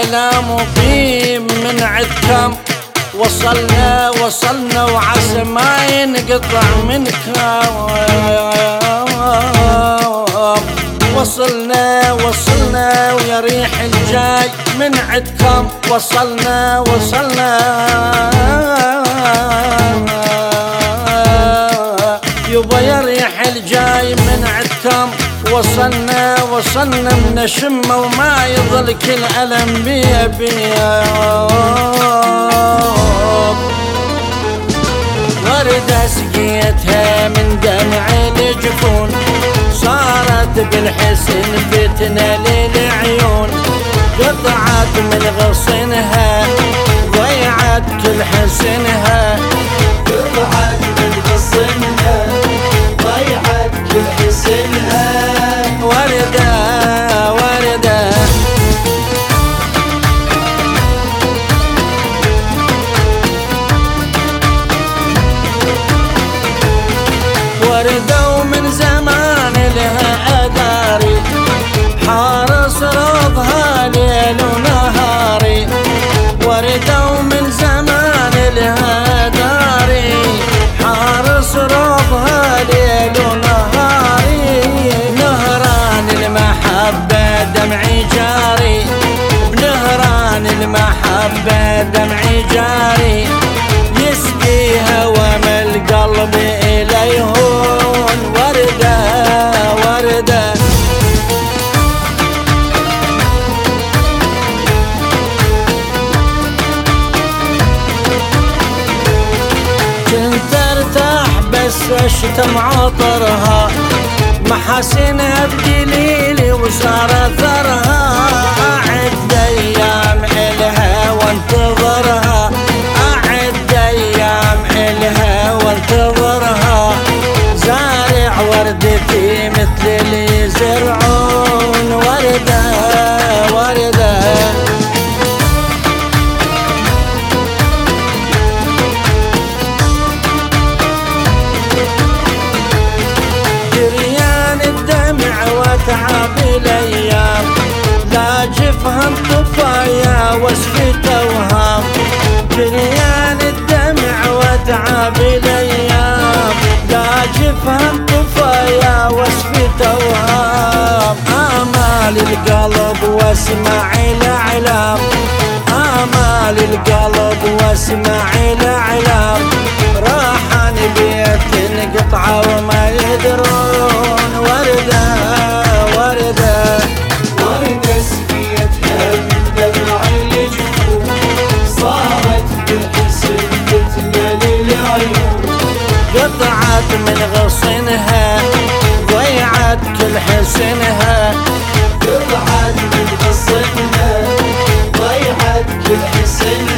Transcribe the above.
لا مقيم من عدكم، وصلنا وعسى ما ينقطع منكم. وصلنا ويا ريح الجاي من عدكم، وصلنا يبا يا ريح الجاي من عدكم. وصلنا من الشمة وما يظل كل ألم بيا وردة سقيتها من دمع الجفون، صارت بالحسن فتنة للعيون، قطعت من غصنها ضيعت كل حسنها، قطعت من غصنها ضيعت كل حسنها. وردة ومن زمان لها أداري، حارس رضها ليل ونهاري. وردة ومن زمان لها أداري، حارس رضها ليل ونهاري. نهران المحبة دمعي جاري، بنهران المحبة دمعي جاري، يسقيها وما القلب إليهون. وردة كنت ارتاح بس اشتم عطرها، محاسنها بدليلي وصار اثرها. اعد ايام الها وانتظرها، اعد ايام الها وانتظرها. زارع وردتي مثل اللي يزرعون. وردة جريان الدمع وتعب الايام، لا جفهم طفايا وسفة اوهام. جريان الدمع وتعب الايام، لا جفهم طفايا وسفة اوهام. آمال القلب واسمع الاعلام، آمال القلب واسمع الاعلام. راحن بيت انقطعوا وما يدرون. وردة سقيتها من دمع الجفون، صارت بالحسن فتنة للعيون، قطعت من غصنها ضيعت كل حسنها، قطعت من غصنها ضيعت كل حسنها.